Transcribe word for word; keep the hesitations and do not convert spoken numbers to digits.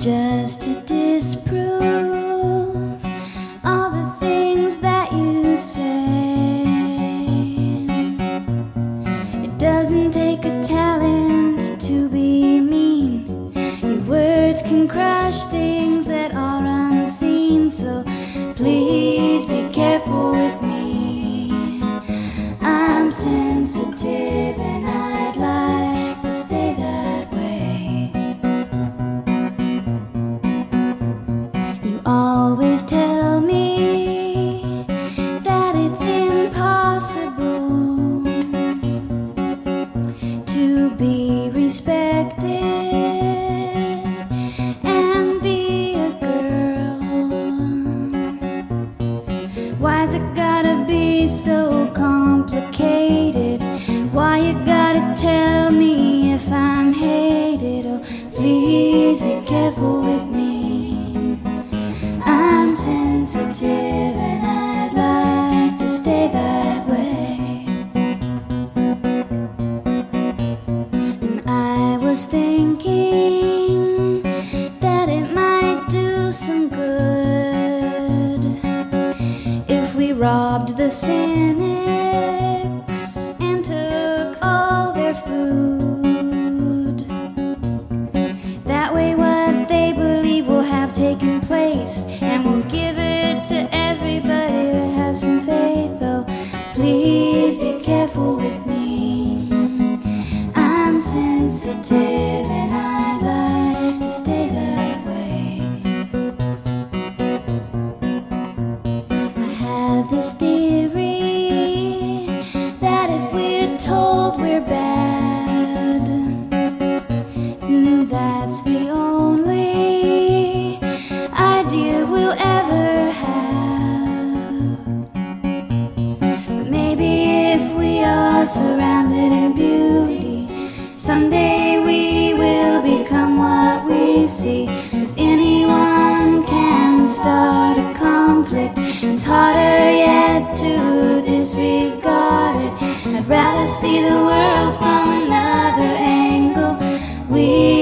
just to disprove all the things that you say. It doesn't take a talent to be mean. Your words can crush things that are unseen. So please be careful with me. I'm sensitive and I'd like to stay that way. You always tell me that it's impossible to be respected and be a girl. Why's it gotta be so complicated? Why you gotta tell me if I'm hated? Oh, please be careful with me. I'm sensitive and I'd like to stay that way. And I was thinking that it might do some good if we robbed the cynics and took all their food. That way what they believe will have taken place, and we'll give it to everybody that has some faith. Oh, please be careful with me. I'm sensitive and I'd like to stay that way. I have this theory that if we're told we're bad, that's the only idea we'll ever have. But maybe if we are surrounded in beauty, someday we will become what we see. 'Cause anyone can start a conflict. It's harder yet to disregard it. I'd rather see the world from another angle. We